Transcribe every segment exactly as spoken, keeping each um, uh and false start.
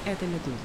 Это «Медуза».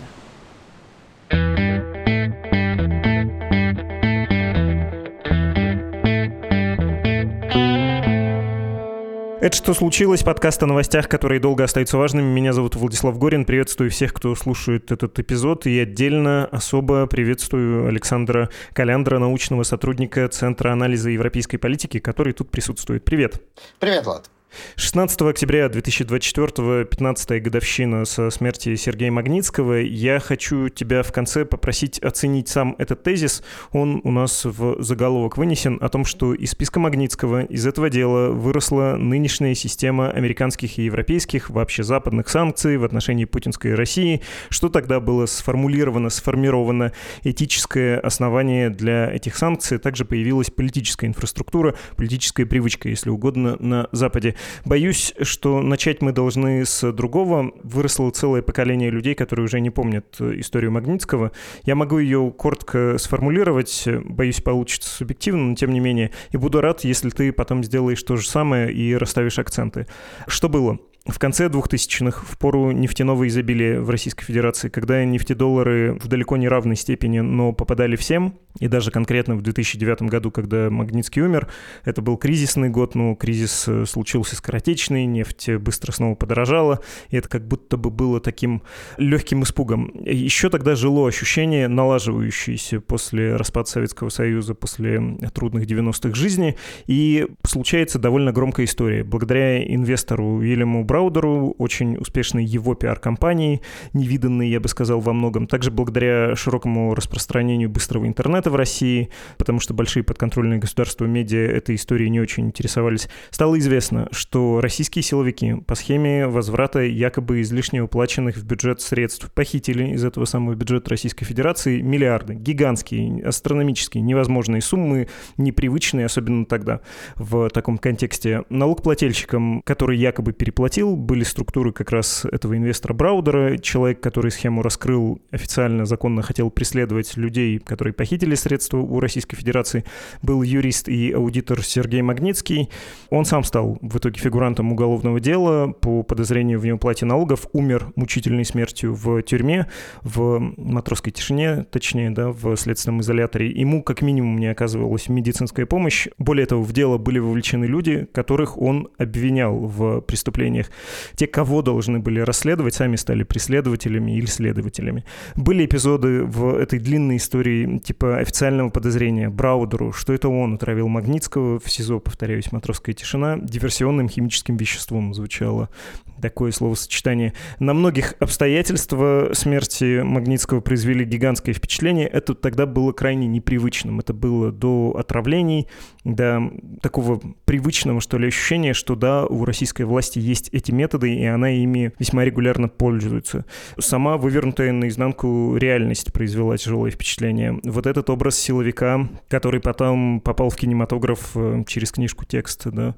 Это «Что случилось?» Подкаст о новостях, которые долго остаются важными. Меня зовут Владислав Горин. Приветствую всех, кто слушает этот эпизод. И отдельно особо приветствую Александра Коляндра, научного сотрудника Центра анализа европейской политики, который тут присутствует. Привет. Привет, Влад. шестнадцатого октября две тысячи двадцать четвёртого, пятнадцатая годовщина со смерти Сергея Магнитского. Я хочу тебя в конце попросить оценить сам этот тезис. Он у нас в заголовок вынесен о том, что из списка Магнитского, из этого дела выросла нынешняя система американских и европейских, вообще западных санкций в отношении путинской России. Что тогда было сформулировано, сформировано этическое основание для этих санкций. Также появилась политическая инфраструктура, политическая привычка, если угодно, на Западе. Боюсь, что начать мы должны с другого. Выросло целое поколение людей, которые уже не помнят историю Магнитского. Я могу ее коротко сформулировать, боюсь, получится субъективно, но тем не менее. И буду рад, если ты потом сделаешь то же самое и расставишь акценты. Что было? В конце двухтысячных, в пору нефтяного изобилия в Российской Федерации, когда нефтедоллары в далеко не равной степени, но попадали всем, и даже конкретно в две тысячи девятом году, когда Магнитский умер, это был кризисный год, но кризис случился скоротечный, нефть быстро снова подорожала, и это как будто бы было таким легким испугом. Еще тогда жило ощущение, налаживающееся после распада Советского Союза, после трудных девяностых жизни, и случается довольно громкая история. Благодаря инвестору Уильяму Браудеру, очень успешной его пиар-компании, невиданной, я бы сказал, во многом. Также благодаря широкому распространению быстрого интернета в России, потому что большие подконтрольные государства медиа этой историей не очень интересовались, стало известно, что российские силовики по схеме возврата якобы излишне уплаченных в бюджет средств похитили из этого самого бюджета Российской Федерации миллиарды. Гигантские, астрономические, невозможные суммы, непривычные, особенно тогда в таком контексте. Налогоплательщикам, который якобы переплатил, были структуры как раз этого инвестора Браудера, человек, который схему раскрыл, официально, законно хотел преследовать людей, которые похитили средства у Российской Федерации, был юрист и аудитор Сергей Магнитский. Он сам стал в итоге фигурантом уголовного дела по подозрению в неуплате налогов, умер мучительной смертью в тюрьме, в матросской тишине, точнее, да, в следственном изоляторе. Ему как минимум не оказывалась медицинская помощь. Более того, в дело были вовлечены люди, которых он обвинял в преступлениях. Те, кого должны были расследовать, сами стали преследователями или следователями. Были эпизоды в этой длинной истории типа официального подозрения Браудеру, что это он отравил Магнитского в СИЗО, повторяюсь, матросская тишина, диверсионным химическим веществом звучало такое словосочетание. На многих обстоятельства смерти Магнитского произвели гигантское впечатление. Это тогда было крайне непривычным. Это было до отравлений, до такого привычного, что ли, ощущения, что да, у российской власти есть эти методы, и она ими весьма регулярно пользуется. Сама вывернутая наизнанку реальность произвела тяжелое впечатление. Вот этот образ силовика, который потом попал в кинематограф через книжку «Текст», да,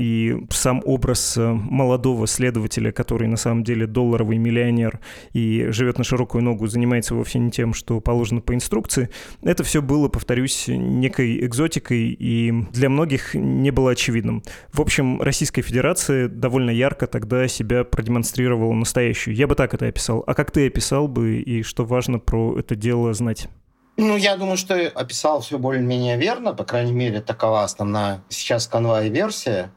и сам образ молодого следователя, который на самом деле долларовый миллионер и живет на широкую ногу, занимается вовсе не тем, что положено по инструкции, это все было, повторюсь, некой экзотикой и для многих не было очевидным. В общем, Российская Федерация довольно ярко тогда себя продемонстрировала настоящую. Я бы так это описал. А как ты описал бы и что важно про это дело знать? Ну, я думаю, что описал все более-менее верно. По крайней мере, такова основная сейчас конвой-версия.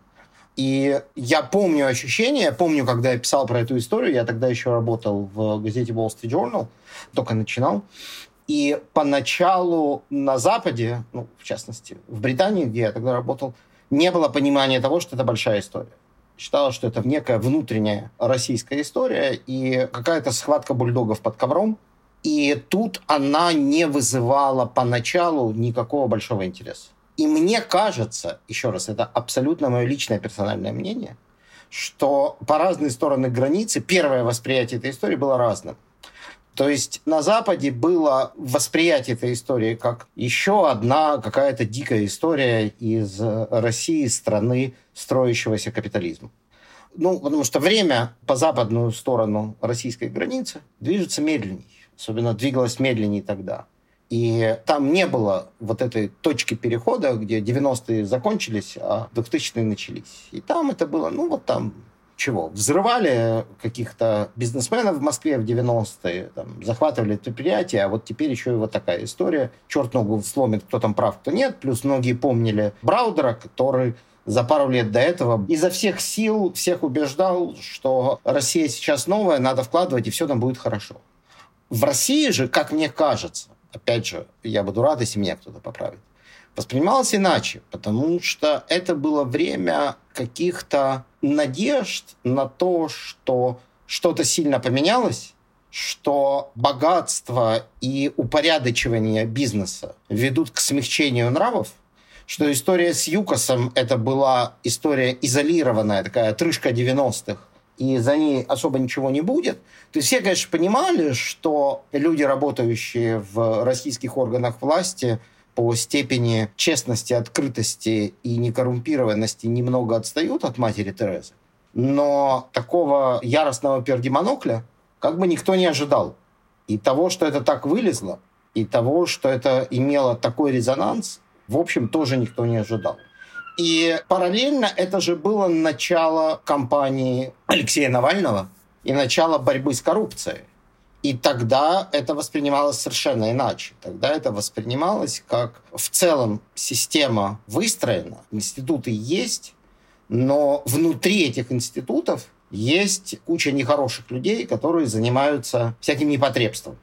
И я помню ощущение, помню, когда я писал про эту историю, я тогда еще работал в газете Wall Street Journal, только начинал. И поначалу на Западе, ну, в частности, в Британии, где я тогда работал, не было понимания того, что это большая история. Считалось, что это некая внутренняя российская история и какая-то схватка бульдогов под ковром. И тут она не вызывала поначалу никакого большого интереса. И мне кажется, еще раз, это абсолютно мое личное персональное мнение, что по разные стороны границы первое восприятие этой истории было разным. То есть на Западе было восприятие этой истории как еще одна какая-то дикая история из России, страны строящегося капитализма. Ну, потому что время по западную сторону российской границы движется медленнее. Особенно двигалось медленнее тогда. И там не было вот этой точки перехода, где девяностые закончились, а двухтысячные начались. И там это было, ну, вот там чего? Взрывали каких-то бизнесменов в Москве в девяностые, там, захватывали предприятия, а вот теперь еще и вот такая история. Черт ногу сломит, кто там прав, кто нет. Плюс многие помнили Браудера, который за пару лет до этого изо всех сил всех убеждал, что Россия сейчас новая, надо вкладывать, и все там будет хорошо. В России же, как мне кажется, опять же, я буду рад, если меня кто-то поправит, воспринималось иначе, потому что это было время каких-то надежд на то, что что-то сильно поменялось, что богатство и упорядочивание бизнеса ведут к смягчению нравов, что история с ЮКОСом это была история изолированная, такая отрыжка девяностых, и за ней особо ничего не будет. То есть все, конечно, понимали, что люди, работающие в российских органах власти, по степени честности, открытости и некоррумпированности немного отстают от матери Терезы. Но такого яростного пердемонокля как бы никто не ожидал. И того, что это так вылезло, и того, что это имело такой резонанс, в общем, тоже никто не ожидал. И параллельно это же было начало кампании Алексея Навального и начало борьбы с коррупцией. И тогда это воспринималось совершенно иначе. Тогда это воспринималось как в целом система выстроена, институты есть, но внутри этих институтов есть куча нехороших людей, которые занимаются всяким непотребством.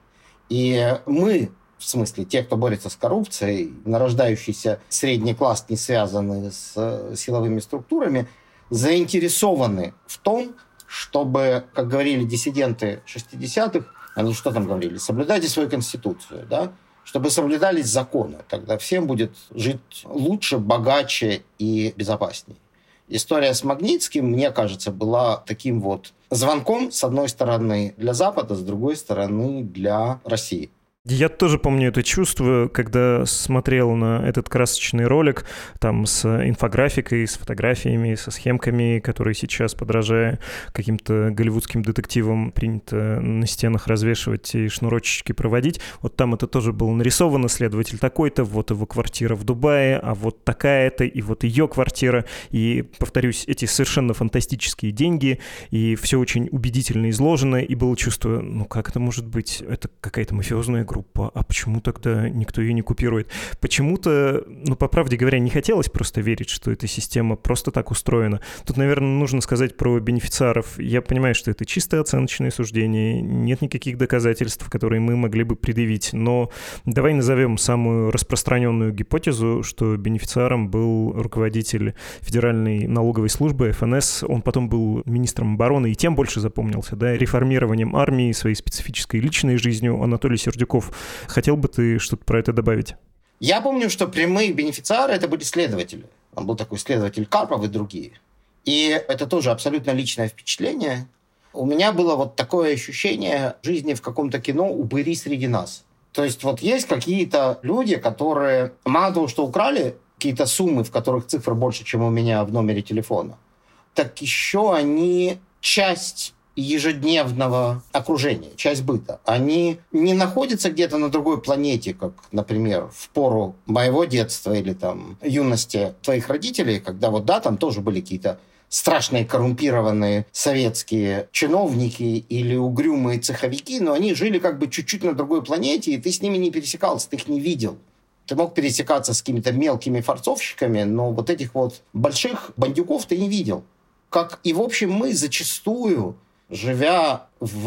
И мы, в смысле, те, кто борется с коррупцией, нарождающийся средний класс, не связанный с силовыми структурами, заинтересованы в том, чтобы, как говорили диссиденты шестидесятых, они что там говорили? Соблюдайте свою конституцию, да? Чтобы соблюдались законы. Тогда всем будет жить лучше, богаче и безопаснее. История с Магнитским, мне кажется, была таким вот звонком, с одной стороны, для Запада, с другой стороны, для России. Я тоже помню это чувство, когда смотрел на этот красочный ролик там с инфографикой, с фотографиями, со схемками, которые сейчас, подражая каким-то голливудским детективам, принято на стенах развешивать и шнурочки проводить. Вот там это тоже было нарисовано, следователь такой-то, вот его квартира в Дубае, а вот такая-то, и вот ее квартира. И, повторюсь, эти совершенно фантастические деньги, и все очень убедительно изложено, и было чувство, ну как это может быть? Это какая-то мафиозная группа. А почему тогда никто ее не купирует? Почему-то, ну, по правде говоря, не хотелось просто верить, что эта система просто так устроена. Тут, наверное, нужно сказать про бенефициаров. Я понимаю, что это чисто оценочные суждения, нет никаких доказательств, которые мы могли бы предъявить, но давай назовем самую распространенную гипотезу, что бенефициаром был руководитель Федеральной налоговой службы, эф эн эс, он потом был министром обороны и тем больше запомнился, да, реформированием армии, своей специфической личной жизнью. Анатолий Сердюков. Хотел бы ты что-то про это добавить? Я помню, что прямые бенефициары это были следователи. Там был такой следователь Карпов и другие. И это тоже абсолютно личное впечатление. У меня было вот такое ощущение жизни в каком-то кино «Упыри среди нас». То есть вот есть какие-то люди, которые мало того, что украли какие-то суммы, в которых цифр больше, чем у меня в номере телефона, так еще они часть ежедневного окружения, часть быта. Они не находятся где-то на другой планете, как, например, в пору моего детства или там юности твоих родителей, когда вот, да, там тоже были какие-то страшные коррумпированные советские чиновники или угрюмые цеховики, но они жили как бы чуть-чуть на другой планете, и ты с ними не пересекался, ты их не видел. Ты мог пересекаться с какими-то мелкими форцовщиками, но вот этих вот больших бандюков ты не видел. Как и, в общем, мы зачастую, живя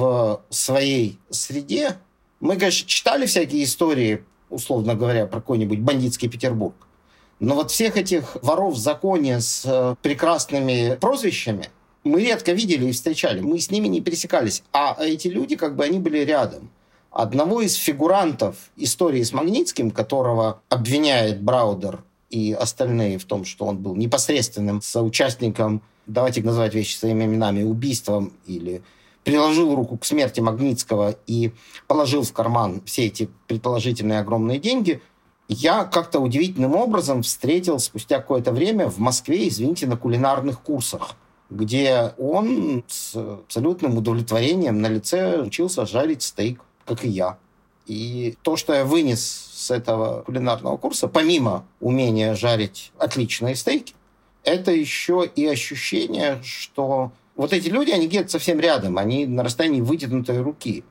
в своей среде, мы, конечно, читали всякие истории, условно говоря, про какой-нибудь бандитский Петербург. Но вот всех этих воров в законе с прекрасными прозвищами мы редко видели и встречали. Мы с ними не пересекались. А эти люди, как бы, они были рядом. Одного из фигурантов истории с Магнитским, которого обвиняет Браудер и остальные в том, что он был непосредственным соучастником, давайте называть вещи своими именами, убийством, или приложил руку к смерти Магнитского и положил в карман все эти предположительные огромные деньги, я как-то удивительным образом встретил спустя какое-то время в Москве, извините, на кулинарных курсах, где он с абсолютным удовлетворением на лице учился жарить стейк, как и я. И то, что я вынес с этого кулинарного курса, помимо умения жарить отличные стейки, это еще и ощущение, что Вот эти люди, они где-то совсем рядом, они на расстоянии вытянутой руки.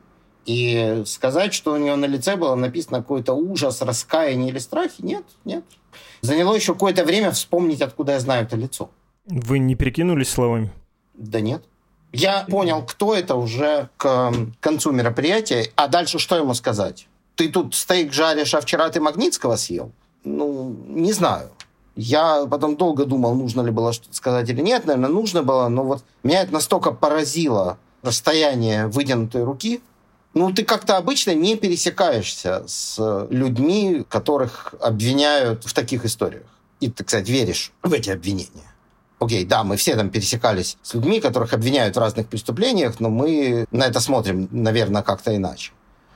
И сказать, что у него на лице было написано какой-то ужас, раскаяние или страхи, нет, нет. Заняло еще какое-то время вспомнить, откуда я знаю это лицо. Вы не перекинулись словами? Да нет. Я понял, кто это уже к концу мероприятия. А дальше что ему сказать? Ты тут стейк жаришь, а вчера ты Магнитского съел? Ну, не знаю. Я потом долго думал, нужно ли было что-то сказать или нет. Наверное, нужно было. Но вот меня это настолько поразило, расстояние вытянутой руки. Ну, ты как-то обычно не пересекаешься с людьми, которых обвиняют в таких историях. И ты, кстати, веришь в эти обвинения. Окей, да, мы все там пересекались с людьми, которых обвиняют в разных преступлениях, но мы на это смотрим, наверное, как-то иначе.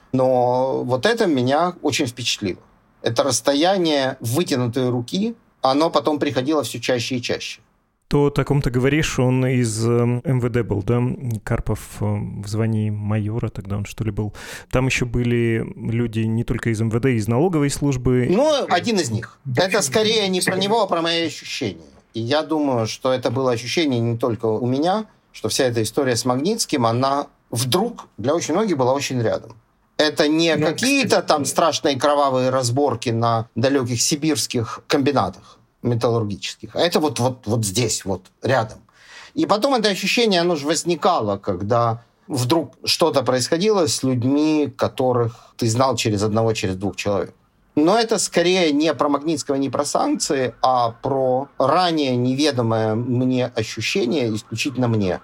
Но вот это меня очень впечатлило. Это расстояние вытянутой руки, оно потом приходило все чаще и чаще. То, о таком ты говоришь, он из эм вэ дэ был, да? Карпов в звании майора тогда он, что ли, был. Там еще были люди не только из эм вэ дэ, из налоговой службы. Ну, один из них. Это скорее не про него, а про мои ощущения. И я думаю, что это было ощущение не только у меня, что вся эта история с Магнитским, она вдруг для очень многих была очень рядом. Это не ну, какие-то там страшные кровавые разборки на далеких сибирских комбинатах металлургических, а это вот, вот, вот здесь, вот рядом. И потом это ощущение, оно же возникало, когда вдруг что-то происходило с людьми, которых ты знал через одного, через двух человек. Но это скорее не про Магнитского, не про санкции, а про ранее неведомое мне ощущение, исключительно мне,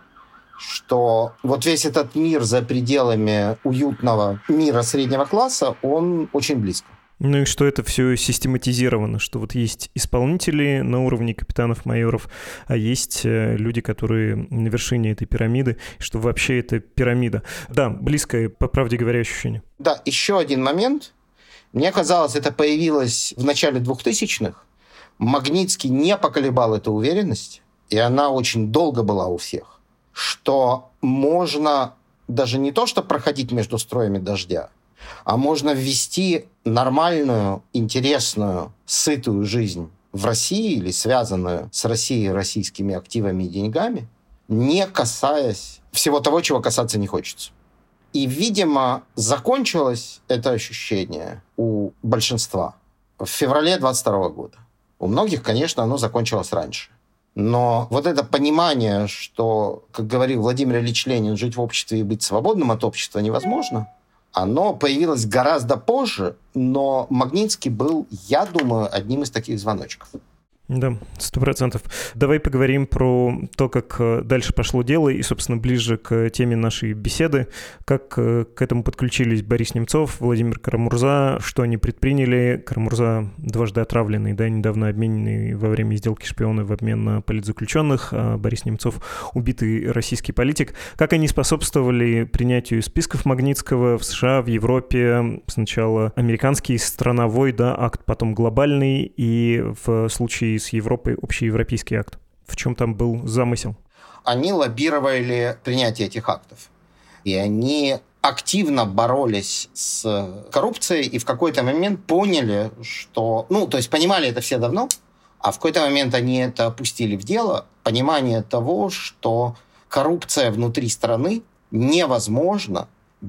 что вот весь этот мир за пределами уютного мира среднего класса, он очень близко. Ну и что это все систематизировано, что вот есть исполнители на уровне капитанов-майоров, а есть люди, которые на вершине этой пирамиды, что вообще это пирамида. Да, близкое, по правде говоря, ощущение. Да, еще один момент. Мне казалось, это появилось в начале двухтысячных. Магнитский не поколебал эту уверенность, и она очень долго была у всех, что можно даже не то, что проходить между строями дождя, а можно ввести нормальную, интересную, сытую жизнь в России или связанную с Россией, российскими активами и деньгами, не касаясь всего того, чего касаться не хочется. И, видимо, закончилось это ощущение у большинства в феврале двадцать второго года. У многих, конечно, оно закончилось раньше. Но вот это понимание, что, как говорил Владимир Ильич Ленин, жить в обществе и быть свободным от общества невозможно, оно появилось гораздо позже, но Магнитский был, я думаю, одним из таких звоночков. Да, сто процентов. Давай поговорим про то, как дальше пошло дело, и, собственно, ближе к теме нашей беседы, как к этому подключились Борис Немцов, Владимир Карамурза, что они предприняли. Карамурза дважды отравленный, да, недавно обмененный во время сделки шпиона в обмен на политзаключенных, а Борис Немцов убитый российский политик. Как они способствовали принятию списков Магнитского в США, в Европе, сначала американский страновой, да, акт, потом глобальный, и в случае с Европой общеевропейский акт. В чем там был замысел? Они лоббировали принятие этих актов. И они активно боролись с коррупцией и в какой-то момент поняли, что... Ну, то есть понимали это все давно, а в какой-то момент они это опустили в дело. Понимание того, что коррупция внутри страны невозможна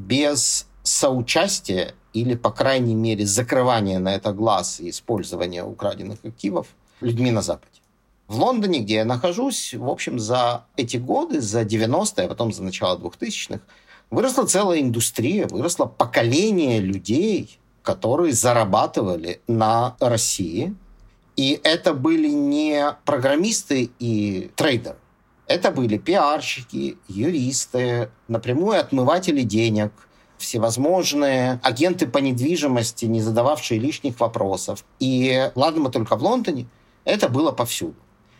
без соучастия или, по крайней мере, закрывания на это глаз и использования украденных активов людьми на Западе. В Лондоне, где я нахожусь, в общем, за эти годы, за девяностые, а потом за начало двухтысячных, выросла целая индустрия, выросло поколение людей, которые зарабатывали на России. И это были не программисты и трейдеры. Это были пиарщики, юристы, напрямую отмыватели денег, всевозможные агенты по недвижимости, не задававшие лишних вопросов. И ладно, мы только в Лондоне, это было повсюду.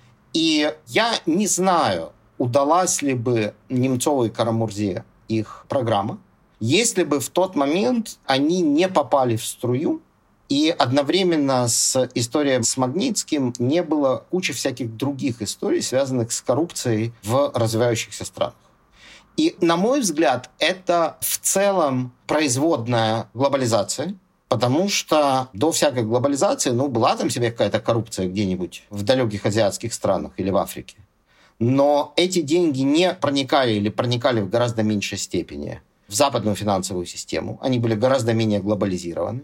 И я не знаю, удалась ли бы Немцову и Карамурзе их программа, если бы в тот момент они не попали в струю, и одновременно с историей с Магнитским не было кучи всяких других историй, связанных с коррупцией в развивающихся странах. И, на мой взгляд, это в целом производная глобализация, потому что до всякой глобализации, ну, была там себе какая-то коррупция где-нибудь в далеких азиатских странах или в Африке. Но эти деньги не проникали или проникали в гораздо меньшей степени в западную финансовую систему. Они были гораздо менее глобализированы.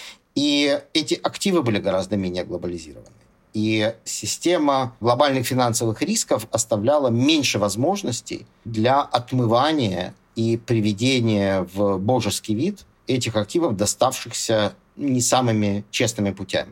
И эти активы были гораздо менее глобализированы. И система глобальных финансовых рисков оставляла меньше возможностей для отмывания и приведения в божеский вид этих активов, доставшихся не самыми честными путями.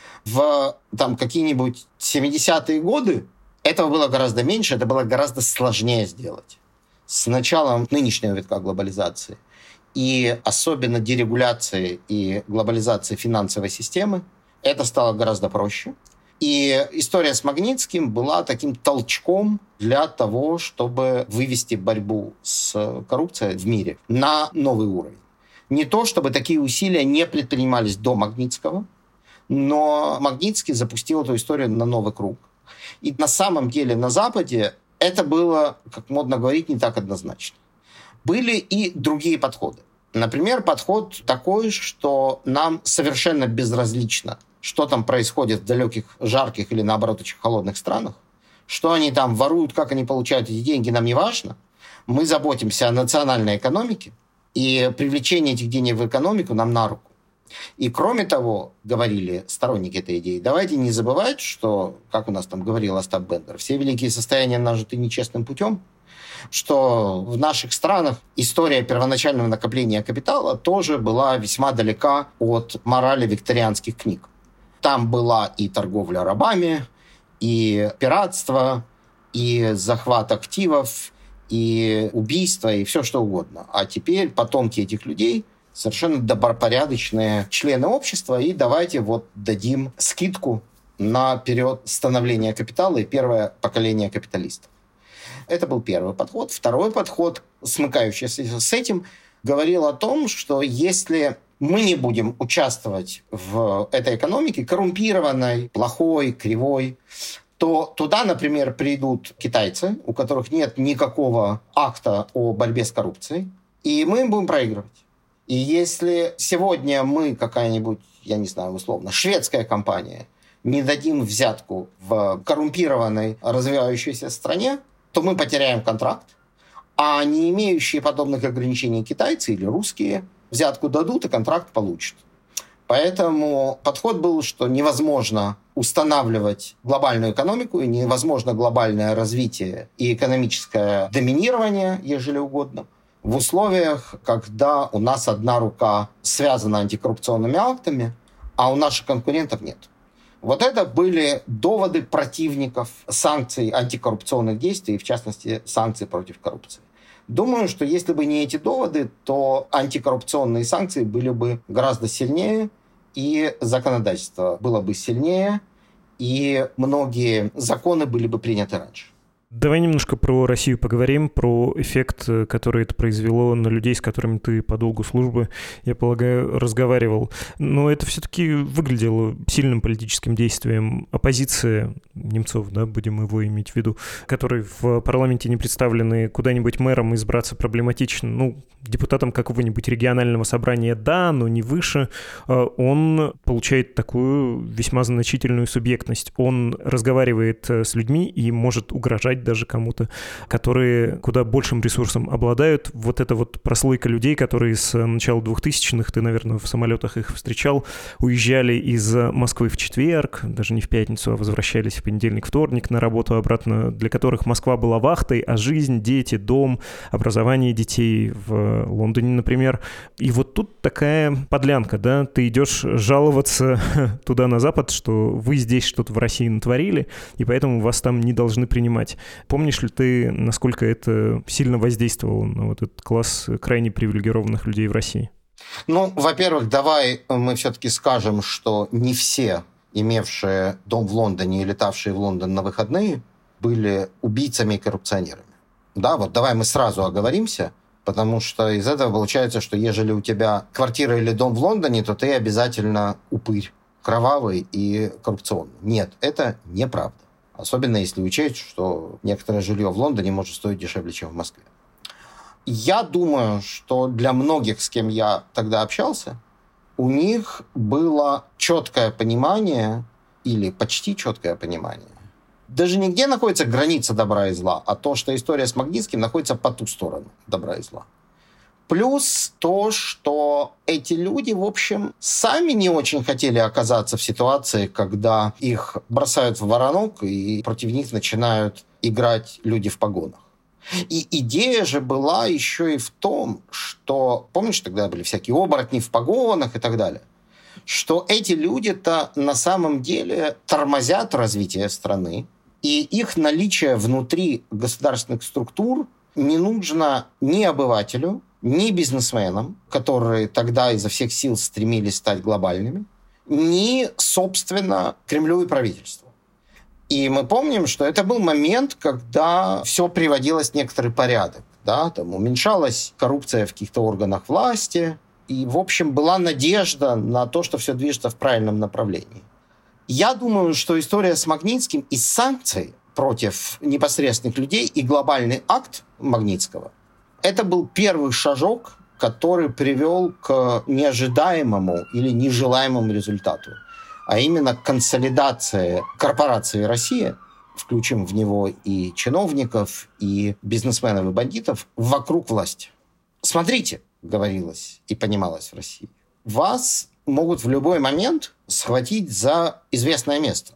В там, какие-нибудь семидесятые годы этого было гораздо меньше, это было гораздо сложнее сделать. С началом нынешнего витка глобализации и особенно дерегуляции и глобализации финансовой системы это стало гораздо проще. И история с Магнитским была таким толчком для того, чтобы вывести борьбу с коррупцией в мире на новый уровень. Не то, чтобы такие усилия не предпринимались до Магнитского, но Магнитский запустил эту историю на новый круг. И на самом деле на Западе это было, как модно говорить, не так однозначно. Были и другие подходы. Например, подход такой, что нам совершенно безразлично, что там происходит в далеких, жарких или, наоборот, очень холодных странах, что они там воруют, как они получают эти деньги, нам не важно. Мы заботимся о национальной экономике, и привлечение этих денег в экономику нам на руку. И кроме того, говорили сторонники этой идеи, давайте не забывать, что, как у нас там говорил Остап Бендер, все великие состояния нажиты нечестным путем, что в наших странах история первоначального накопления капитала тоже была весьма далека от морали викторианских книг. Там была и торговля рабами, и пиратство, и захват активов, и убийство, и все что угодно. А теперь потомки этих людей совершенно добропорядочные члены общества, и давайте вот дадим скидку на период становления капитала и первое поколение капиталистов. Это был первый подход. Второй подход, смыкающийся с этим, говорил о том, что если мы не будем участвовать в этой экономике, коррумпированной, плохой, кривой, то туда, например, придут китайцы, у которых нет никакого акта о борьбе с коррупцией, и мы им будем проигрывать. И если сегодня мы, какая-нибудь, я не знаю, условно, шведская компания, не дадим взятку в коррумпированной развивающейся стране, то мы потеряем контракт, а не имеющие подобных ограничений китайцы или русские взятку дадут и контракт получат. Поэтому подход был, что невозможно устанавливать глобальную экономику, и невозможно глобальное развитие и экономическое доминирование, ежели угодно, в условиях, когда у нас одна рука связана антикоррупционными актами, а у наших конкурентов нет. Вот это были доводы противников санкций антикоррупционных действий, в частности, санкций против коррупции. Думаю, что если бы не эти доводы, то антикоррупционные санкции были бы гораздо сильнее, и законодательство было бы сильнее, и многие законы были бы приняты раньше. Давай немножко про Россию поговорим, про эффект, который это произвело на людей, с которыми ты по долгу службы, я полагаю, разговаривал. Но это все-таки выглядело сильным политическим действием. Оппозиция, Немцов, да, будем его иметь в виду, который в парламенте не представлены, куда-нибудь мэром избраться проблематично. Ну, депутатом какого-нибудь регионального собрания, да, но не выше. Он получает такую весьма значительную субъектность. Он разговаривает с людьми и может угрожать даже кому-то, которые куда большим ресурсом обладают. Вот эта вот прослойка людей, которые с начала двухтысячных, ты, наверное, в самолетах их встречал, уезжали из Москвы в четверг, даже не в пятницу, а возвращались в понедельник, вторник на работу обратно, для которых Москва была вахтой, а жизнь, дети, дом, образование детей в Лондоне, например. И вот тут такая подлянка, да, ты идешь жаловаться туда на Запад, что вы здесь что-то в России натворили, и поэтому вас там не должны принимать. Помнишь ли ты, насколько это сильно воздействовало на вот этот класс крайне привилегированных людей в России? Ну, во-первых, давай мы все-таки скажем, что не все, имевшие дом в Лондоне и летавшие в Лондон на выходные, были убийцами и коррупционерами. Да, вот давай мы сразу оговоримся, потому что из этого получается, что ежели у тебя квартира или дом в Лондоне, то ты обязательно упырь, кровавый и коррупционный. Нет, это неправда. Особенно если учесть, что некоторое жилье в Лондоне может стоить дешевле, чем в Москве. Я думаю, что для многих, с кем я тогда общался, у них было четкое понимание, или почти четкое понимание, даже не где находится граница добра и зла, а то, что история с Магнитским находится по ту сторону добра и зла. Плюс то, что эти люди, в общем, сами не очень хотели оказаться в ситуации, когда их бросают в воронок и против них начинают играть люди в погонах. И идея же была еще и в том, что, помнишь, тогда были всякие оборотни в погонах и так далее, что эти люди-то на самом деле тормозят развитие страны, и их наличие внутри государственных структур не нужно ни обывателю, ни бизнесменам, которые тогда изо всех сил стремились стать глобальными, ни, собственно, Кремлю и правительству. И мы помним, что это был момент, когда все приводилось в некоторый порядок. Да? Там уменьшалась коррупция в каких-то органах власти, и, в общем, была надежда на то, что все движется в правильном направлении. Я думаю, что история с Магнитским и санкций против непосредственных людей и глобальный акт Магнитского — это был первый шажок, который привел к неожидаемому или нежелаемому результату, а именно к консолидации корпорации «Россия», включим в него и чиновников, и бизнесменов, и бандитов, вокруг власти. Смотрите, говорилось и понималось в России, вас могут в любой момент схватить за известное место.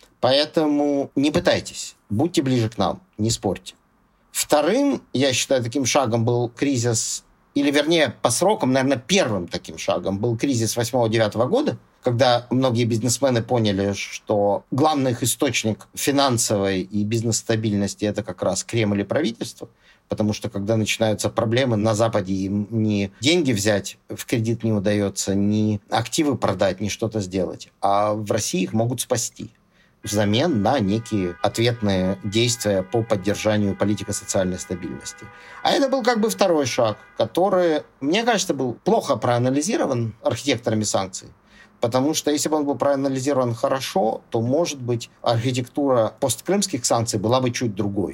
Поэтому не пытайтесь, будьте ближе к нам, не спорьте. Вторым, я считаю, таким шагом был кризис, или вернее, по срокам, наверное, первым таким шагом был кризис восьмого-девятого года, когда многие бизнесмены поняли, что главный их источник финансовой и бизнес-стабильности — это как раз Кремль и правительство, потому что когда начинаются проблемы на Западе, им ни деньги взять в кредит не удается, ни активы продать, ни что-то сделать, а в России их могут спасти взамен на некие ответные действия по поддержанию политико-социальной стабильности. А это был как бы второй шаг, который, мне кажется, был плохо проанализирован архитекторами санкций. Потому что если бы он был проанализирован хорошо, то, может быть, архитектура посткрымских санкций была бы чуть другой.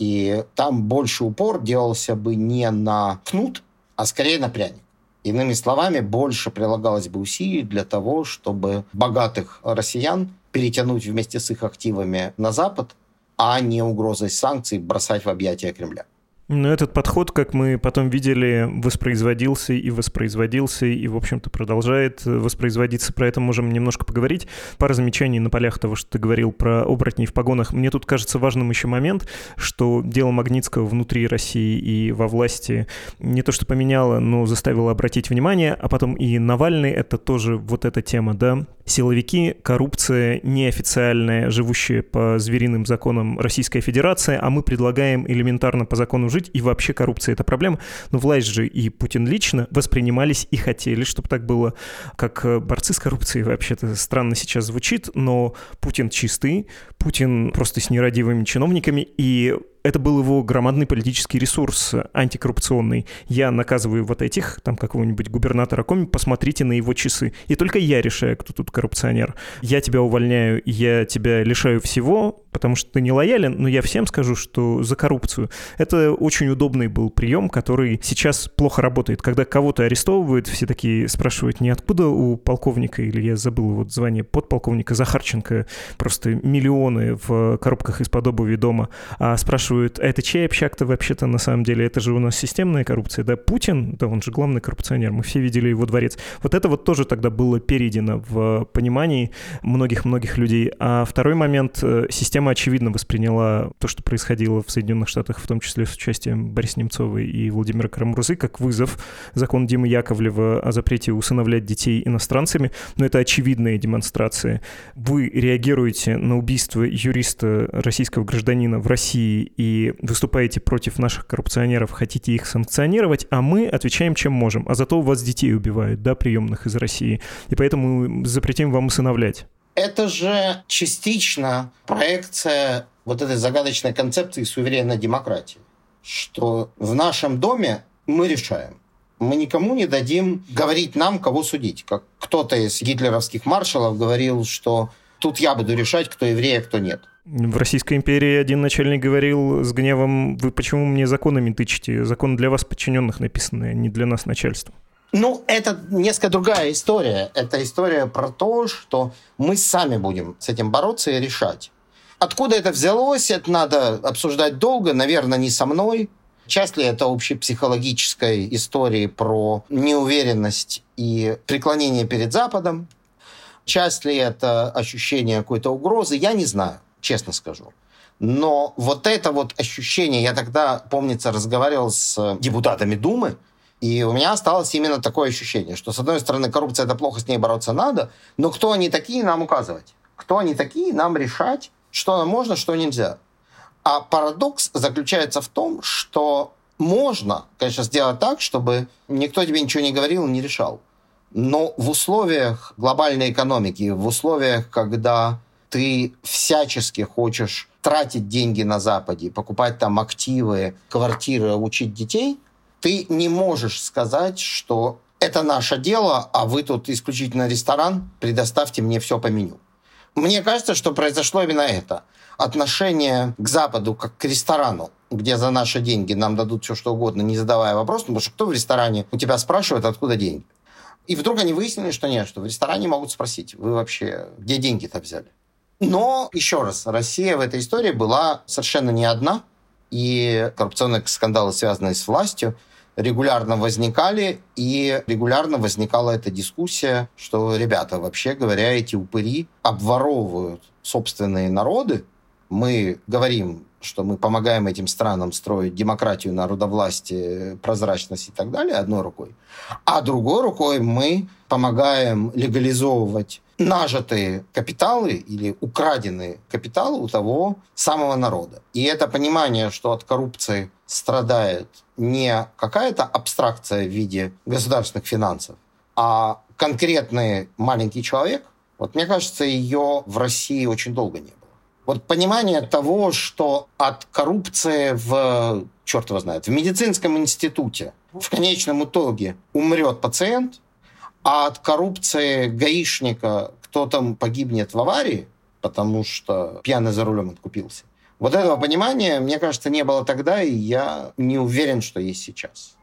И там больше упор делался бы не на кнут, а скорее на пряник. Иными словами, больше прилагалось бы усилий для того, чтобы богатых россиян перетянуть вместе с их активами на Запад, а не угрозой санкций бросать в объятия Кремля. Но этот подход, как мы потом видели, воспроизводился и воспроизводился, и, в общем-то, продолжает воспроизводиться. Про это можем немножко поговорить. Пара замечаний на полях того, что ты говорил про оборотней в погонах. Мне тут кажется важным еще момент, что дело Магнитского внутри России и во власти не то что поменяло, но заставило обратить внимание, а потом и Навальный — это тоже вот эта тема, да? Силовики, коррупция неофициальная, живущая по звериным законам Российская Федерация, а мы предлагаем элементарно по закону жить, и вообще коррупция — это проблема. Но власть же и Путин лично воспринимались и хотели, чтобы так было, как борцы с коррупцией. Вообще-то странно сейчас звучит, но Путин чистый, Путин просто с нерадивыми чиновниками, и это был его громадный политический ресурс антикоррупционный. Я наказываю вот этих, там какого-нибудь губернатора Коми, посмотрите на его часы. И только я решаю, кто тут коррупционер. Я тебя увольняю, я тебя лишаю всего, потому что ты не лоялен, но я всем скажу, что за коррупцию. Это очень удобный был прием, который сейчас плохо работает. Когда кого-то арестовывают, все такие спрашивают, не откуда у полковника, или я забыл вот звание подполковника Захарченко, просто миллионы в коробках из-под обуви дома, а спрашивают, а это чей общак-то вообще-то на самом деле? Это же у нас системная коррупция, да? Путин, да, он же главный коррупционер, мы все видели его дворец. Вот это вот тоже тогда было перейдено в понимании многих-многих людей. А второй момент, система очевидно восприняла то, что происходило в Соединенных Штатах, в том числе с участием Бориса Немцова и Владимира Карамурзы, как вызов. Закон Димы Яковлева о запрете усыновлять детей иностранцами, но это очевидная демонстрация. Вы реагируете на убийство юриста, российского гражданина в России и выступаете против наших коррупционеров, хотите их санкционировать, а мы отвечаем, чем можем. А зато у вас детей убивают, да, приемных из России, и поэтому запретим вам усыновлять. Это же частично проекция вот этой загадочной концепции суверенной демократии, что в нашем доме мы решаем. Мы никому не дадим говорить нам, кого судить. Как кто-то из гитлеровских маршалов говорил, что тут я буду решать, кто еврей, а кто нет. В Российской империи один начальник говорил с гневом: вы почему мне законами тычете? Законы для вас подчиненных написаны, а не для нас начальства. Ну, это несколько другая история. Это история про то, что мы сами будем с этим бороться и решать. Откуда это взялось, это надо обсуждать долго, наверное, не со мной. Часть ли это общепсихологической истории про неуверенность и преклонение перед Западом? Часть ли это ощущение какой-то угрозы? Я не знаю, честно скажу. Но вот это вот ощущение, я тогда, помнится, разговаривал с депутатами Думы, и у меня осталось именно такое ощущение, что, с одной стороны, коррупция – это плохо, с ней бороться надо, но кто они такие, нам указывать. Кто они такие, нам решать, что можно, что нельзя. А парадокс заключается в том, что можно, конечно, сделать так, чтобы никто тебе ничего не говорил, не решал. Но в условиях глобальной экономики, в условиях, когда ты всячески хочешь тратить деньги на Западе, покупать там активы, квартиры, учить детей, ты не можешь сказать, что это наше дело, а вы тут исключительно ресторан, предоставьте мне все по меню. Мне кажется, что произошло именно это. Отношение к Западу как к ресторану, где за наши деньги нам дадут все, что угодно, не задавая вопрос, потому что кто в ресторане у тебя спрашивает, откуда деньги? И вдруг они выяснили, что нет, что в ресторане могут спросить, вы вообще где деньги-то взяли? Но, еще раз, Россия в этой истории была совершенно не одна, и коррупционные скандалы, связанные с властью, регулярно возникали, и регулярно возникала эта дискуссия, что, ребята, вообще говоря, эти упыри обворовывают собственные народы. Мы говорим, что мы помогаем этим странам строить демократию, народовластие, прозрачность и так далее одной рукой, а другой рукой мы помогаем легализовывать нажитые капиталы или украденные капиталы у того самого народа. И это понимание, что от коррупции страдает не какая-то абстракция в виде государственных финансов, а конкретный маленький человек, вот мне кажется, ее в России очень долго не было. Вот понимание того, что от коррупции в, черт его знает, в медицинском институте в конечном итоге умрет пациент, а от коррупции гаишника кто-то погибнет в аварии, потому что пьяный за рулем откупился. Вот этого понимания, мне кажется, не было тогда, и я не уверен, что есть сейчас.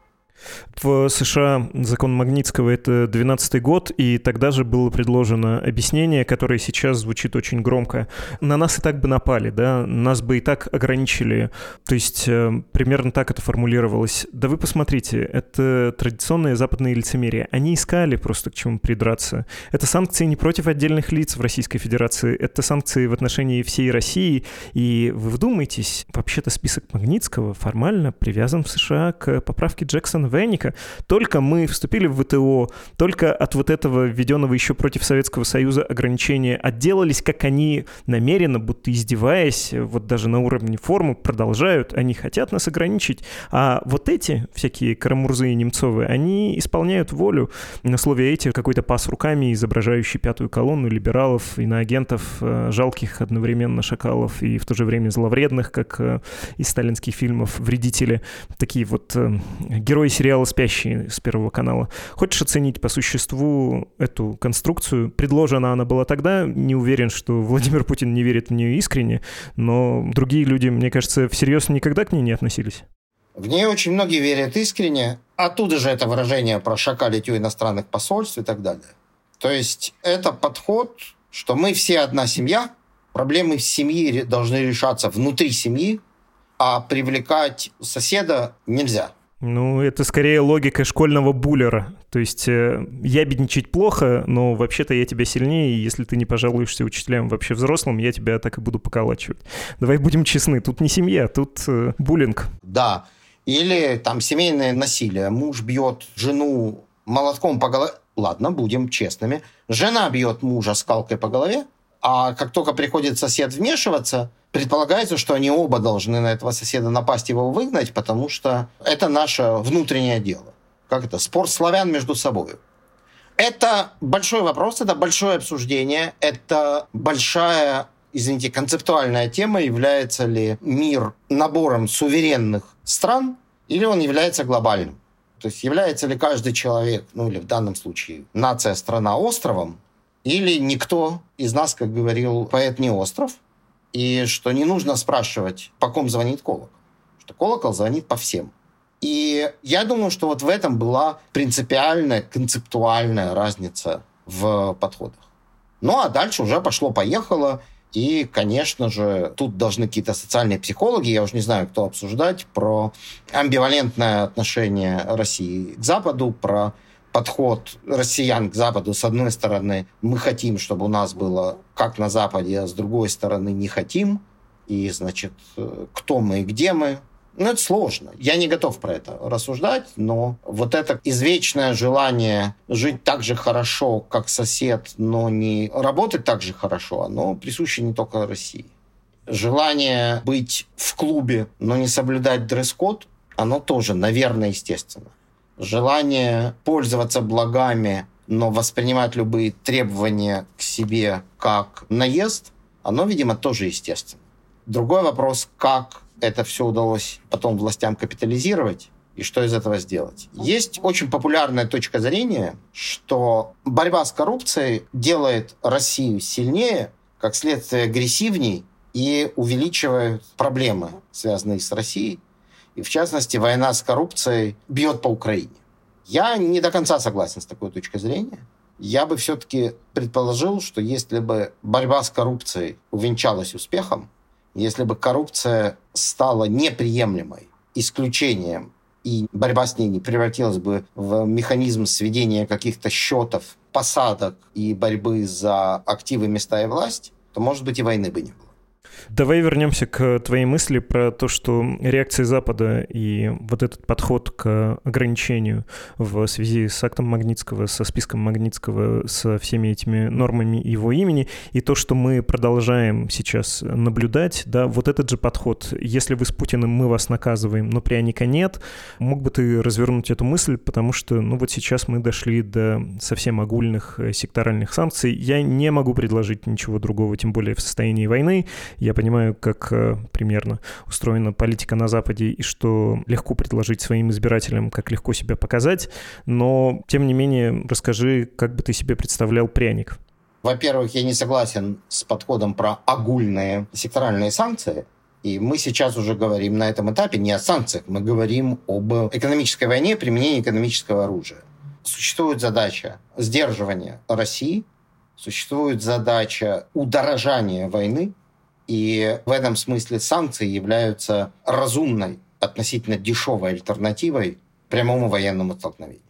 В США закон Магнитского — это двенадцатый год, и тогда же было предложено объяснение, которое сейчас звучит очень громко. На нас и так бы напали, да, нас бы и так ограничили. То есть э, примерно так это формулировалось. Да вы посмотрите, это традиционное западное лицемерие. Они искали просто к чему придраться. Это санкции не против отдельных лиц в Российской Федерации, это санкции в отношении всей России. И вы вдумайтесь, вообще-то список Магнитского формально привязан в США к поправке Джексона Венника. Только мы вступили в ВТО, только от вот этого введенного еще против Советского Союза ограничения отделались, как они намеренно, будто издеваясь, вот даже на уровне формы продолжают, они хотят нас ограничить. А вот эти всякие Карамурзы и Немцовы, они исполняют волю. На слове эти какой-то пас руками, изображающий пятую колонну либералов, иноагентов, жалких одновременно шакалов и в то же время зловредных, как из сталинских фильмов, вредители. Такие вот герои сериала «Спящие» с Первого канала. Хочешь оценить по существу эту конструкцию? Предложена она была тогда. Не уверен, что Владимир Путин не верит в нее искренне, но другие люди, мне кажется, всерьез никогда к ней не относились. В ней очень многие верят искренне. Оттуда же это выражение про шакалить у иностранных посольств и так далее. То есть это подход, что мы все одна семья, проблемы в семье должны решаться внутри семьи, а привлекать соседа нельзя. Ну, это скорее логика школьного буллера. То есть э, ябедничать плохо, но вообще-то я тебя сильнее, и если ты не пожалуешься учителям вообще взрослым, я тебя так и буду поколачивать. Давай будем честны, тут не семья, тут э, буллинг. Да, или там семейное насилие. Муж бьет жену молотком по голове. Ладно, будем честными. Жена бьет мужа скалкой по голове, а как только приходит сосед вмешиваться, предполагается, что они оба должны на этого соседа напасть, его выгнать, потому что это наше внутреннее дело. Как это? Спор славян между собой. Это большой вопрос, это большое обсуждение, это большая, извините, концептуальная тема, является ли мир набором суверенных стран или он является глобальным. То есть является ли каждый человек, ну или в данном случае нация, страна островом, или никто из нас, как говорил поэт, не остров, и что не нужно спрашивать, по ком звонит колокол, что колокол звонит по всем. И я думаю, что вот в этом была принципиальная, концептуальная разница в подходах. Ну а дальше уже пошло-поехало, И, конечно же, тут должны какие-то социальные психологи, я уже не знаю, кто обсуждать, про амбивалентное отношение России к Западу, про подход россиян к Западу. С одной стороны, мы хотим, чтобы у нас было как на Западе, а с другой стороны, не хотим. И, значит, кто мы и где мы. Ну, это сложно. Я не готов про это рассуждать, но вот это извечное желание жить так же хорошо, как сосед, но не работать так же хорошо, оно присуще не только России. Желание быть в клубе, но не соблюдать дресс-код, оно тоже, наверное, естественно. Желание пользоваться благами, но воспринимать любые требования к себе как наезд, оно, видимо, тоже естественно. Другой вопрос, как это все удалось потом властям капитализировать и что из этого сделать. Есть очень популярная точка зрения, что борьба с коррупцией делает Россию сильнее, как следствие агрессивней и увеличивает проблемы, связанные с Россией. И, в частности, война с коррупцией бьет по Украине. Я не до конца согласен с такой точкой зрения. Я бы все-таки предположил, что если бы борьба с коррупцией увенчалась успехом, если бы коррупция стала неприемлемой, исключением, и борьба с ней не превратилась бы в механизм сведения каких-то счетов, посадок и борьбы за активы, места и власть, то, может быть, и войны бы не было. Давай вернемся к твоей мысли про то, что реакция Запада и вот этот подход к ограничению в связи с актом Магнитского, со списком Магнитского, со всеми этими нормами его имени, и то, что мы продолжаем сейчас наблюдать, да, вот этот же подход. Если вы с Путиным, мы вас наказываем, но пряника нет. Мог бы ты развернуть эту мысль, потому что, ну, вот сейчас мы дошли до совсем огульных секторальных санкций. Я не могу предложить ничего другого, тем более в состоянии войны. Я понимаю, как э, примерно устроена политика на Западе и что легко предложить своим избирателям, как легко себя показать, но, тем не менее, расскажи, как бы ты себе представлял пряник. Во-первых, я не согласен с подходом про огульные секторальные санкции. И мы сейчас уже говорим на этом этапе не о санкциях, мы говорим об экономической войне, применении экономического оружия. Существует задача сдерживания России, существует задача удорожания войны, и в этом смысле санкции являются разумной, относительно дешевой альтернативой прямому военному столкновению.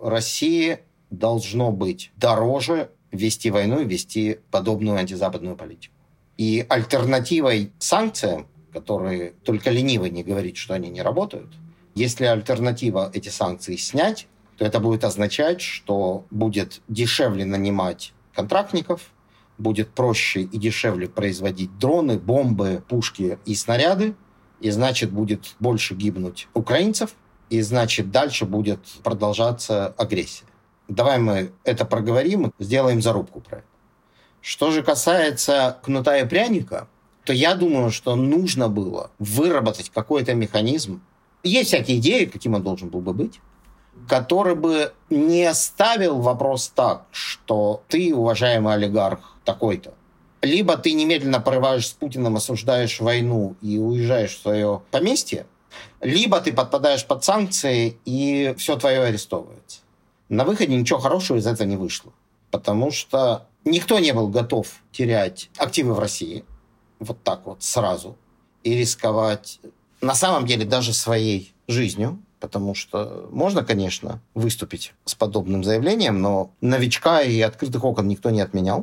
России должно быть дороже вести войну и вести подобную антизападную политику. И альтернативой санкциям, которые только ленивый не говорит, что они не работают, если альтернатива эти санкции снять, то это будет означать, что будет дешевле нанимать контрактников, будет проще и дешевле производить дроны, бомбы, пушки и снаряды, и значит будет больше гибнуть украинцев, и значит дальше будет продолжаться агрессия. Давай мы это проговорим и сделаем зарубку про это. Что же касается кнута и пряника, то я думаю, что нужно было выработать какой-то механизм. Есть всякие идеи, каким он должен был бы быть, который бы не ставил вопрос так, что ты, уважаемый олигарх, такой-то. Либо ты немедленно порываешь с Путиным, осуждаешь войну и уезжаешь в свое поместье, либо ты подпадаешь под санкции и все твое арестовывается. На выходе ничего хорошего из этого не вышло, потому что никто не был готов терять активы в России вот так вот сразу и рисковать на самом деле даже своей жизнью, потому что можно, конечно, выступить с подобным заявлением, но новичка и открытых окон никто не отменял.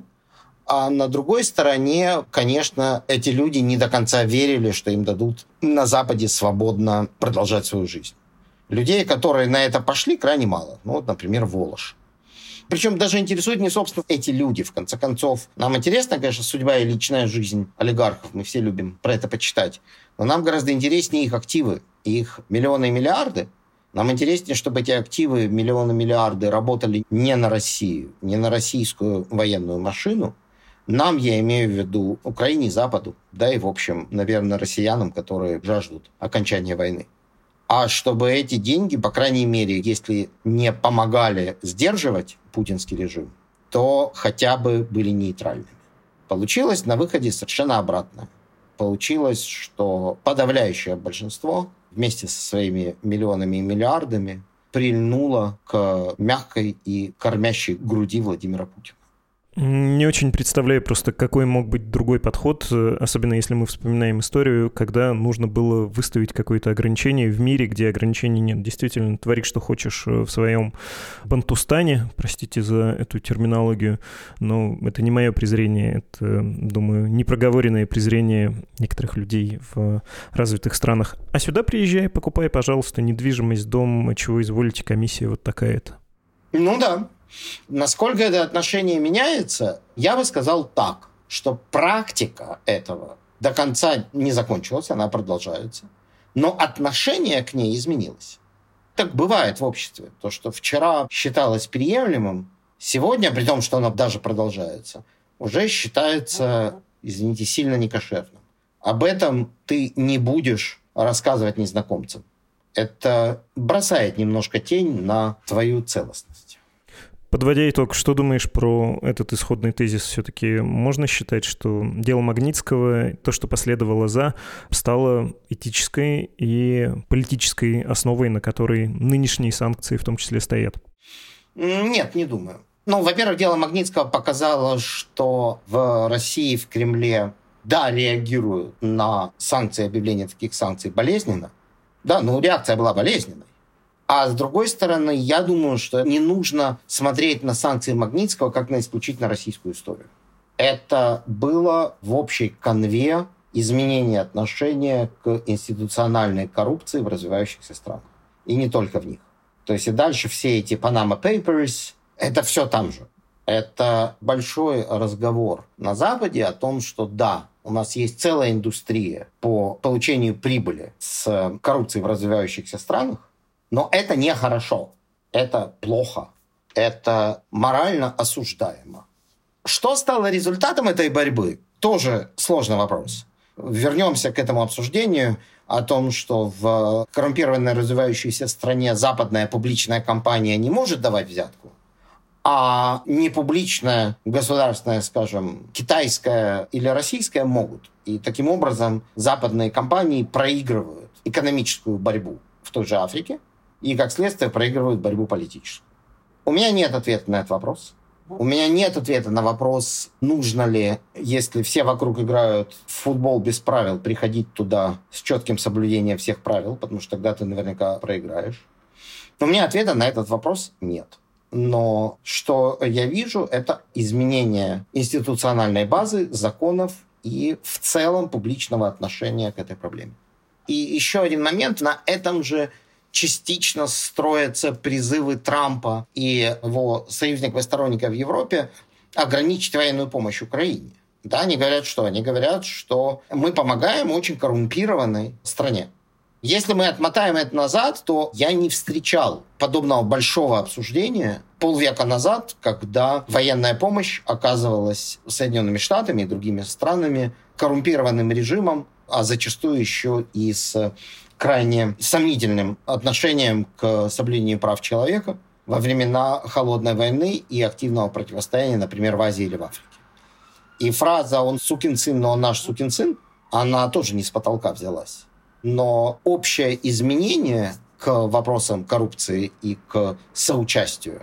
А на другой стороне, конечно, эти люди не до конца верили, что им дадут на Западе свободно продолжать свою жизнь. Людей, которые на это пошли, крайне мало. Ну, вот, например, Волошь. Причем даже интересуют не, собственно, эти люди. В конце концов, нам интересна, конечно, судьба и личная жизнь олигархов. Мы все любим про это почитать. Но нам гораздо интереснее их активы, их миллионы и миллиарды. Нам интереснее, чтобы эти активы, миллионы и миллиарды работали не на Россию, не на российскую военную машину. Нам, я имею в виду, Украине, Западу, да и, в общем, наверное, россиянам, которые жаждут окончания войны. А чтобы эти деньги, по крайней мере, если не помогали сдерживать путинский режим, то хотя бы были нейтральными. Получилось на выходе совершенно обратное. Получилось, что подавляющее большинство вместе со своими миллионами и миллиардами прильнуло к мягкой и кормящей груди Владимира Путина. Не очень представляю просто, какой мог быть другой подход, особенно если мы вспоминаем историю, когда нужно было выставить какое-то ограничение в мире, где ограничений нет. Действительно, твори, что хочешь в своем Бантустане, простите за эту терминологию, но это не мое презрение, это, думаю, непроговоренное презрение некоторых людей в развитых странах. А сюда приезжай, покупай, пожалуйста, недвижимость, дом, чего изволите, комиссия вот такая-то. Ну да. Насколько это отношение меняется, я бы сказал так, что практика этого до конца не закончилась, она продолжается, но отношение к ней изменилось. Так бывает в обществе. То, что вчера считалось приемлемым, сегодня, при том, что оно даже продолжается, уже считается, извините, сильно некошерным. Об этом ты не будешь рассказывать незнакомцам. Это бросает немножко тень на твою целостность. Подводя итог, что думаешь про этот исходный тезис? Все-таки можно считать, что дело Магнитского, то, что последовало за, стало этической и политической основой, на которой нынешние санкции в том числе стоят? Нет, не думаю. Ну, во-первых, дело Магнитского показало, что в России, в Кремле, да, реагируют на санкции, объявление таких санкций болезненно. Да, но реакция была болезненной. А с другой стороны, я думаю, что не нужно смотреть на санкции Магнитского как на исключительно российскую историю. Это было в общей канве изменение отношения к институциональной коррупции в развивающихся странах. И не только в них. То есть и дальше все эти Panama Papers, это все там же. Это большой разговор на Западе о том, что да, у нас есть целая индустрия по получению прибыли с коррупцией в развивающихся странах, но это нехорошо, это плохо, это морально осуждаемо. Что стало результатом этой борьбы? Тоже сложный вопрос. Вернемся к этому обсуждению о том, что в коррумпированной развивающейся стране западная публичная компания не может давать взятку, а непубличная государственная, скажем, китайская или российская могут. И таким образом западные компании проигрывают экономическую борьбу в той же Африке, и, как следствие, проигрывают борьбу политическую. У меня нет ответа на этот вопрос. У меня нет ответа на вопрос, нужно ли, если все вокруг играют в футбол без правил, приходить туда с четким соблюдением всех правил, потому что тогда ты наверняка проиграешь. У меня ответа на этот вопрос нет. Но что я вижу, это изменение институциональной базы, законов и в целом публичного отношения к этой проблеме. И еще один момент, на этом же частично строятся призывы Трампа и его союзников и сторонников в Европе ограничить военную помощь Украине. Да, они говорят, что? Они говорят, что мы помогаем очень коррумпированной стране. Если мы отмотаем это назад, то я не встречал подобного большого обсуждения полвека назад, когда военная помощь оказывалась Соединенными Штатами и другими странами коррумпированным режимом, а зачастую еще и с крайне сомнительным отношением к соблюдению прав человека во времена Холодной войны и активного противостояния, например, в Азии или в Африке. И фраза «он сукин сын, но он наш сукин сын», она тоже не с потолка взялась. Но общее изменение к вопросам коррупции и к соучастию,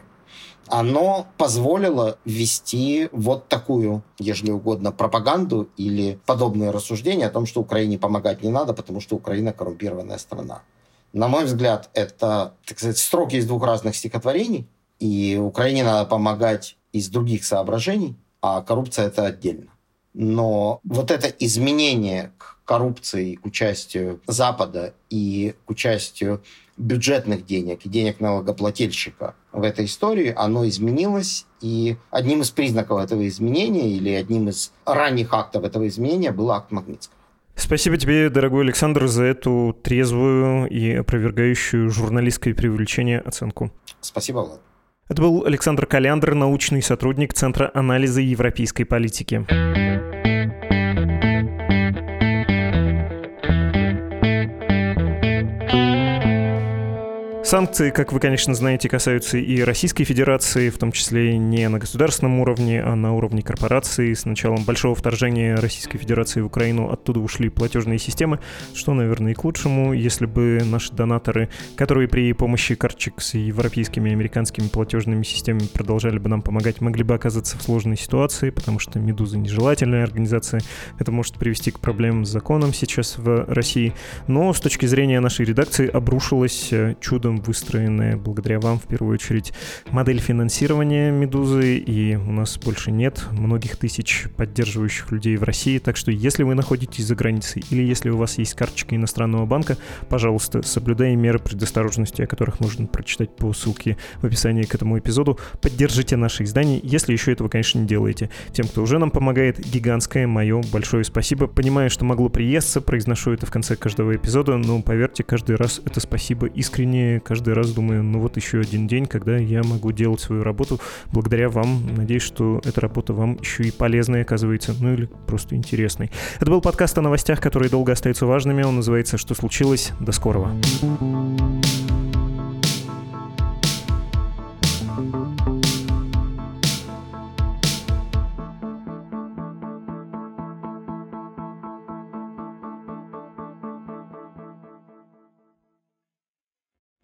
оно позволило ввести вот такую, ежели угодно, пропаганду или подобные рассуждения о том, что Украине помогать не надо, потому что Украина коррумпированная страна. На мой взгляд, это, так сказать, строки из двух разных стихотворений, и Украине надо помогать из других соображений, а коррупция — это отдельно. Но вот это изменение к коррупции, к участию Запада и к участию бюджетных денег и денег налогоплательщика в этой истории, оно изменилось. И одним из признаков этого изменения или одним из ранних актов этого изменения был акт Магнитского. Спасибо тебе, дорогой Александр, за эту трезвую и опровергающую журналистское преувеличение оценку. Спасибо, Влад. Это был Александр Коляндр, научный сотрудник Центра анализа европейской политики. Санкции, как вы, конечно, знаете, касаются и Российской Федерации, в том числе не на государственном уровне, а на уровне корпораций. С началом большого вторжения Российской Федерации в Украину оттуда ушли платежные системы, что, наверное, и к лучшему. Если бы наши донаторы, которые при помощи карточек с европейскими и американскими платежными системами продолжали бы нам помогать, могли бы оказаться в сложной ситуации, потому что «Медуза» нежелательная организация. Это может привести к проблемам с законом сейчас в России. Но с точки зрения нашей редакции обрушилась чудом выстроенная благодаря вам, в первую очередь, модель финансирования «Медузы», и у нас больше нет многих тысяч поддерживающих людей в России, так что если вы находитесь за границей или если у вас есть карточка иностранного банка, пожалуйста, соблюдая меры предосторожности, о которых можно прочитать по ссылке в описании к этому эпизоду, поддержите наше издание, если еще этого, конечно, не делаете. Тем, кто уже нам помогает, гигантское мое большое спасибо. Понимаю, что могло приесться, произношу это в конце каждого эпизода, но поверьте, каждый раз это спасибо искренне. Каждый раз думаю, ну вот еще один день, когда я могу делать свою работу благодаря вам. Надеюсь, что эта работа вам еще и полезной оказывается, ну или просто интересной. Это был подкаст о новостях, которые долго остаются важными. Он называется «Что случилось?». До скорого.